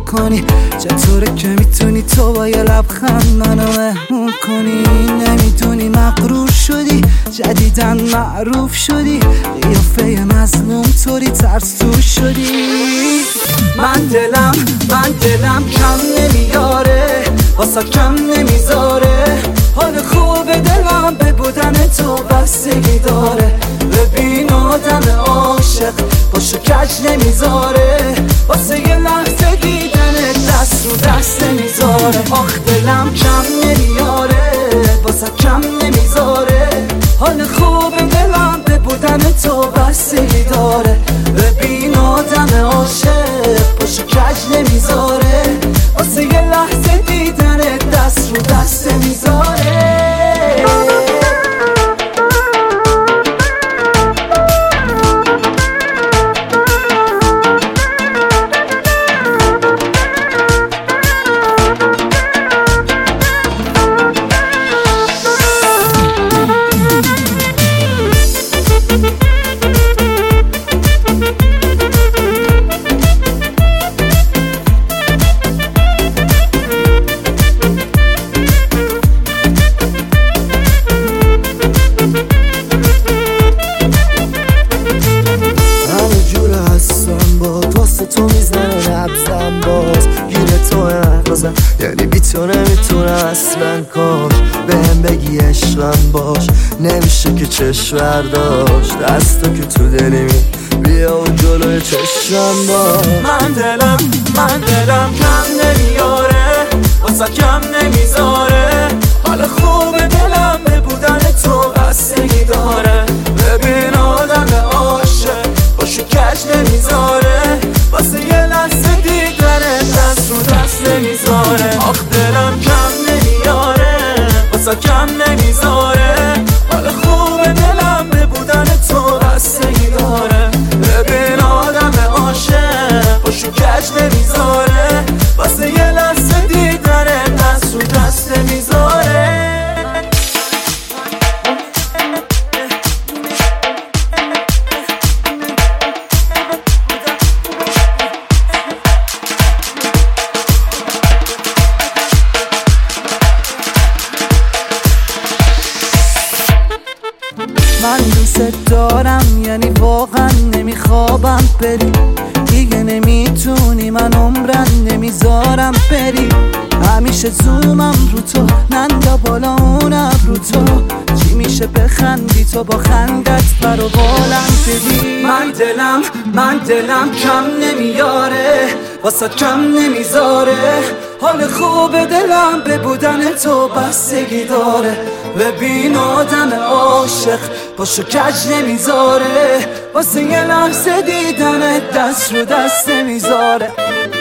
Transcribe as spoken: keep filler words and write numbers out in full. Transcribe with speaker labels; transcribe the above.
Speaker 1: کنی؟ چطوره که میتونی تو با یه لبخند منو مهمون کنی؟ نمیدونی مغرور شدی، جدیدن معروف شدی، قیافه مظلوم طوری ترسو شدی. من دلم من دلم کم نمیاره، واسه کم نمیذاره، حال خوب دلم به بودن تو بستگی داره. ببین آدم عاشق باشو کج نمیذاره، واسه یه لحظه دیدن دست رو دست نمیذاره. آخ دلم کم نمیاره، واسه کم نمیذاره، حال خوب دلم به بودن تو بستگی داره. ببین آدم عاشق باشو کج نمیذاره، واسه یه لحظه دیدن دست رو دست نمیذاره. تو میزنه نبزم باز گیره تو نخوازم، یعنی بی تو نمیتونم اصلا. کاش بهم بگی عشقم باش، نمیشه که چشم برداشت. دستو که تو دلی می بیا و جلوی چشمم باش.
Speaker 2: من دلم من دلم کم نمیاره، واسه کم نمیذاره، حال خوب دلم به بودن تو بستگی داره. ببین آدم عاشق باشو کج نمیذاره، واسه یه لحظه دیدنه دست رو دست نمیذاره. آخ دلم کم نمیاره، واسه کم نمیذاره، حال خوب دلم به بودن تو بستگی داره. ببین آدم عاشق باشو کج نمیذاره، واسه یه لحظه دیدنه دست رو دست نمیذاره.
Speaker 1: من دوست دارم، یعنی واقعا نمیخوابم بری، دیگه نمیتونی من عمرن نمیذارم بری. همیشه زومم رو تو، نندا بالا اونم رو تو، چی میشه بخندی تو با خندت برو بالم بدی. من دلم من دلم کم نمیاره، واسه کم نمیذاره، حال خوب دلم به بودن تو بستگی داره. ببین آدم عاشق باشو کج نمیذاره، واسه یه لحظه دیدن دست رو دست نمیذاره.